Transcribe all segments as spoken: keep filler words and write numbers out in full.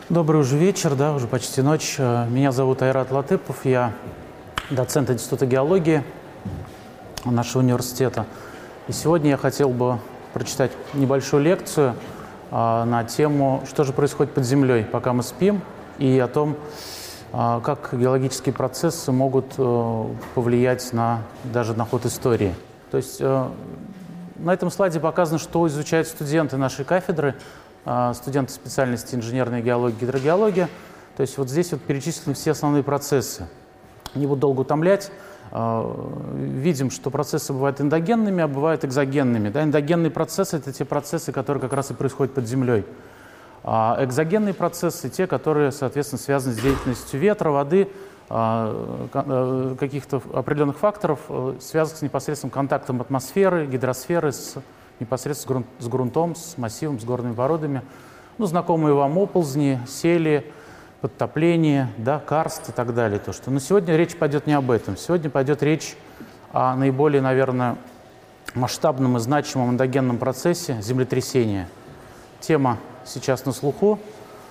Добрый уже вечер, да, уже почти ночь. Меня зовут Айрат Латыпов, я доцент Института геологии нашего университета. И сегодня я хотел бы прочитать небольшую лекцию а, на тему, что же происходит под землей, пока мы спим, и о том, а, как геологические процессы могут а, повлиять на, даже на ход истории. То есть а, на этом слайде показано, что изучают студенты нашей кафедры, студенты специальности инженерная геология, гидрогеология. То есть вот здесь вот перечислены все основные процессы. Не буду долго утомлять. Видим, что процессы бывают эндогенными, а бывают экзогенными. Да, эндогенные процессы – это те процессы, которые как раз и происходят под землей. А экзогенные процессы – те, которые, соответственно, связаны с деятельностью ветра, воды, каких-то определенных факторов, связанных с непосредственным контактом атмосферы, гидросферы с непосредственно с грунтом, с массивом, с горными породами. Ну, знакомые вам оползни, сели, подтопление, да, карст и так далее. То, что... Но сегодня речь пойдет не об этом. Сегодня пойдет речь о наиболее, наверное, масштабном и значимом эндогенном процессе землетрясения. Тема сейчас на слуху.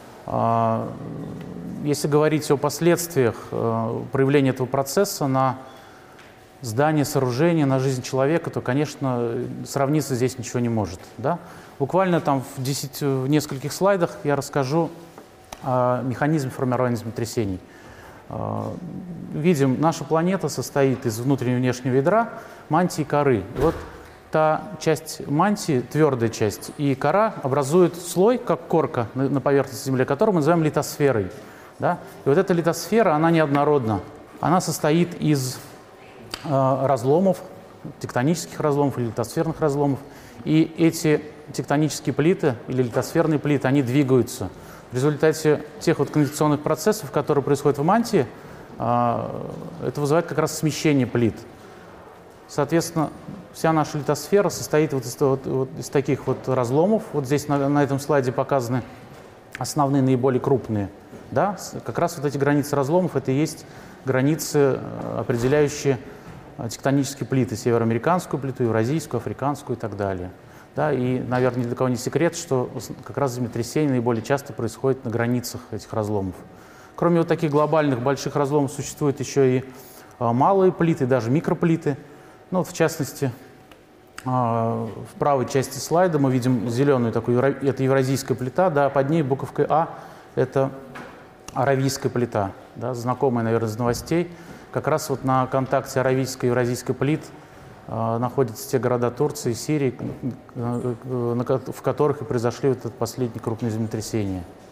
Если говорить о последствиях проявления этого процесса на здание, сооружение, на жизнь человека, то, конечно, сравниться здесь ничего не может. Да? Буквально там в, десять, в нескольких слайдах я расскажу о механизме формирования землетрясений. Видим, наша планета состоит из внутреннего и внешнего ядра, мантии и коры. И вот та часть мантии, твердая часть, и кора образуют слой, как корка на, на поверхности Земли, который мы называем литосферой. Да? И вот эта литосфера, она неоднородна. Она состоит из разломов, тектонических разломов или литосферных разломов. И эти тектонические плиты или литосферные плиты, они двигаются. В результате тех вот конвекционных процессов, которые происходят в мантии, это вызывает как раз смещение плит. Соответственно, вся наша литосфера состоит вот из, вот, вот из таких вот разломов. Вот здесь на, на этом слайде показаны основные, наиболее крупные. Да? Как раз вот эти границы разломов, это и есть границы, определяющие тектонические плиты, североамериканскую плиту, евразийскую, африканскую и так далее. Да, и, наверное, ни для кого не секрет, что как раз землетрясения наиболее часто происходят на границах этих разломов. Кроме вот таких глобальных больших разломов существуют еще и малые плиты, даже микроплиты. Ну, вот в частности, в правой части слайда мы видим зеленую такую, это евразийская плита, да, под ней буковкой А это аравийская плита, да, знакомая, наверное, из новостей. Как раз вот на контакте аравийской и евразийской плит э, находятся те города Турции, Сирии, э, э, в которых и произошли вот это последние крупные землетрясения.